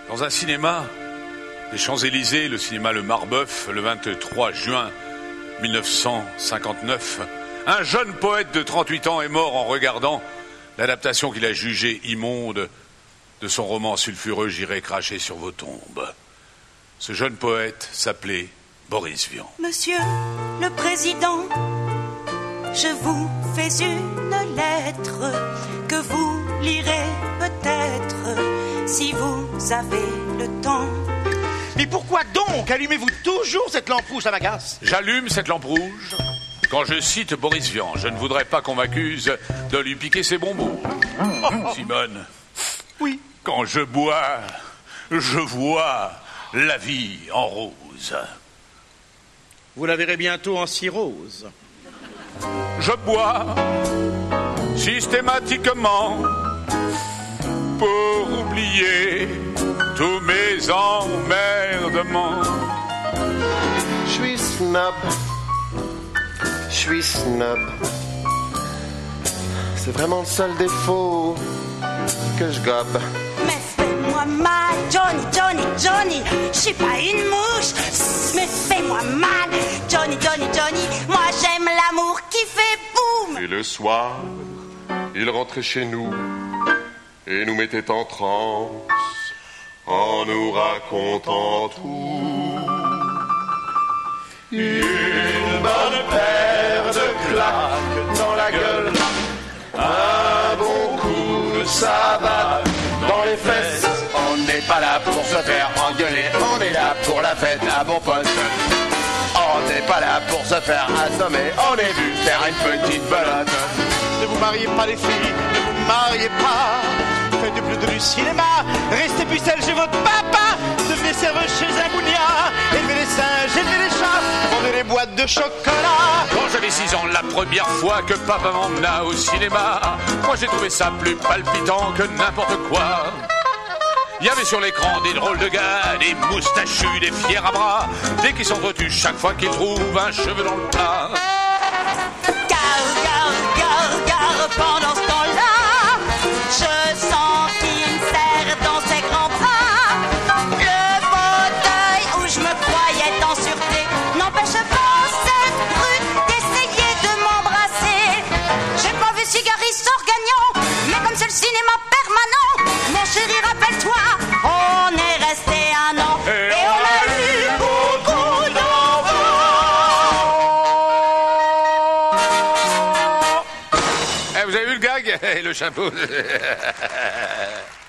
Dans un cinéma des Champs-Élysées, le cinéma Le Marbeuf, le 23 juin 1959, un jeune poète de 38 ans est mort en regardant l'adaptation qu'il a jugée immonde de son roman sulfureux « J'irai cracher sur vos tombes ». Ce jeune poète s'appelait Boris Vian. Monsieur le Président, je vous fais une lettre que vous lirez peut-être si vous avez le temps. Mais pourquoi donc allumez-vous toujours cette lampe rouge, ça m'agace? J'allume cette lampe rouge quand je cite Boris Vian. Je ne voudrais pas qu'on m'accuse de lui piquer ses bonbons. Simone. Oui. Quand je bois, je vois la vie en rose. Vous la verrez bientôt en cirrhose. Je bois systématiquement pour oublier tous mes emmerdements. Je suis snob. Je suis snob. C'est vraiment le seul défaut que je gobe. Mais fais-moi mal, Johnny, Johnny, Johnny. Je suis pas une mouche, mais fais-moi mal, Johnny, Johnny, Johnny. Moi j'aime l'amour qui fait boum. Et le soir, il rentrait chez nous et nous mettait en transe en nous racontant tout. Une bonne paire de claques dans la gueule, un bon coup de sabbat dans les fesses. On n'est pas là pour se faire engueuler, on est là pour la fête à bon pote. On n'est pas là pour se faire assommer, on est venu faire une petite belote. Ne vous mariez pas les filles, ne vous mariez pas. Faites plus de du cinéma, restez pucelle chez votre papa. Devenez serveuse chez un bougnat, élevez les singes, élevez les chats, vendez les boîtes de chocolat. Quand j'avais 6 ans, la première fois que papa m'emmena au cinéma, moi j'ai trouvé ça plus palpitant que n'importe quoi. Il y avait sur l'écran des drôles de gars, des moustachus, des fiers à bras, dès qu'ils s'entretuent chaque fois qu'ils trouvent un cheveu dans le plat. Gare, pendant ce temps-là, je sens qu'il me serre dans ses grands bras. Le fauteuil où je me croyais en sûreté n'empêche pas cette brute d'essayer de m'embrasser. J'ai pas vu cigariste hors gagnant, mais comme c'est le cinéma permanent, mon chéri, rappelle-toi, on est resté un an et on a eu beaucoup d'enfants. Vous avez vu le gag et le chapeau.